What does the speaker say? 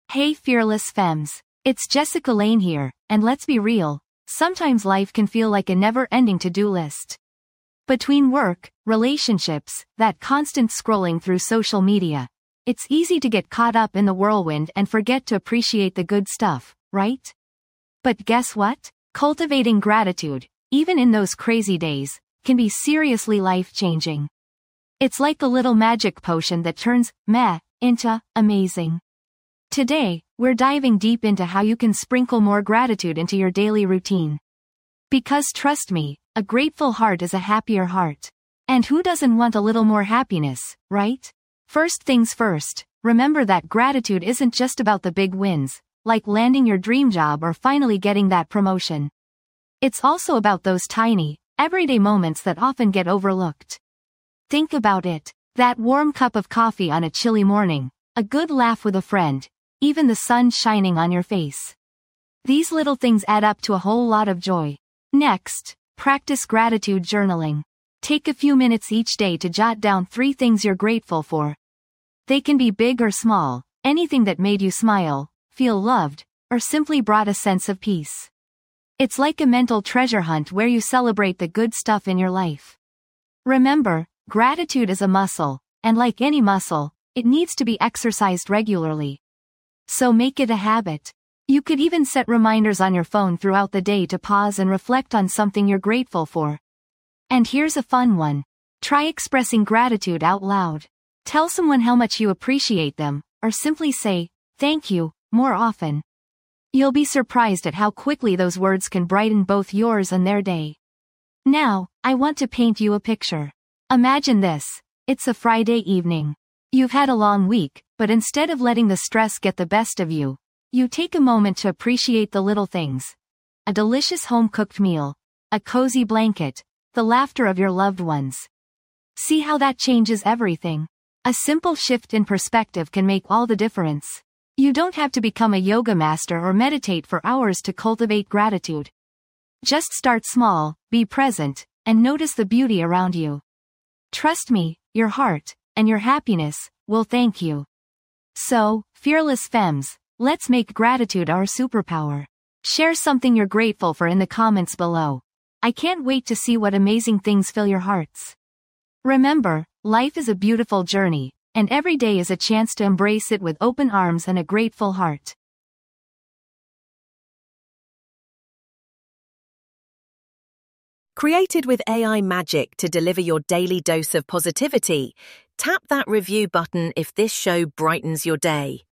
Hey fearless femmes, it's Jessica Lane here, and let's be real, sometimes life can feel like a never-ending to-do list. Between work, relationships, that constant scrolling through social media, it's easy to get caught up in the whirlwind and forget to appreciate the good stuff, right? But guess what? Cultivating gratitude, even in those crazy days, can be seriously life-changing. It's like a little magic potion that turns meh into amazing. Today, we're diving deep into how you can sprinkle more gratitude into your daily routine. Because trust me, a grateful heart is a happier heart. And who doesn't want a little more happiness, right? First things first, remember that gratitude isn't just about the big wins, like landing your dream job or finally getting that promotion. It's also about those tiny, everyday moments that often get overlooked. Think about it, that warm cup of coffee on a chilly morning, a good laugh with a friend, even the sun shining on your face. These little things add up to a whole lot of joy. Next, practice gratitude journaling. Take a few minutes each day to jot down 3 things you're grateful for. They can be big or small, anything that made you smile, feel loved, or simply brought a sense of peace. It's like a mental treasure hunt where you celebrate the good stuff in your life. Remember, gratitude is a muscle, and like any muscle, it needs to be exercised regularly. So make it a habit. You could even set reminders on your phone throughout the day to pause and reflect on something you're grateful for. And here's a fun one. Try expressing gratitude out loud. Tell someone how much you appreciate them, or simply say, thank you, more often. You'll be surprised at how quickly those words can brighten both yours and their day. Now, I want to paint you a picture. Imagine this. It's a Friday evening. You've had a long week, but instead of letting the stress get the best of you, you take a moment to appreciate the little things. A delicious home-cooked meal, a cozy blanket, the laughter of your loved ones. See how that changes everything? A simple shift in perspective can make all the difference. You don't have to become a yoga master or meditate for hours to cultivate gratitude. Just start small, be present, and notice the beauty around you. Trust me, your heart, and your happiness, will thank you. So, fearless femmes, let's make gratitude our superpower. Share something you're grateful for in the comments below. I can't wait to see what amazing things fill your hearts. Remember, life is a beautiful journey, and every day is a chance to embrace it with open arms and a grateful heart. Created with AI magic to deliver your daily dose of positivity, tap that review button if this show brightens your day.